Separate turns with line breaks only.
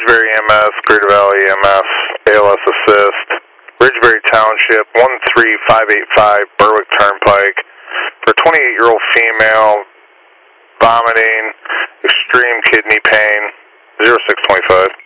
Ridgeberry EMS, Greater Valley EMS, ALS Assist, Ridgeberry Township, 13585 Berwick Turnpike, for a 28-year-old female, vomiting, extreme kidney pain, 0625.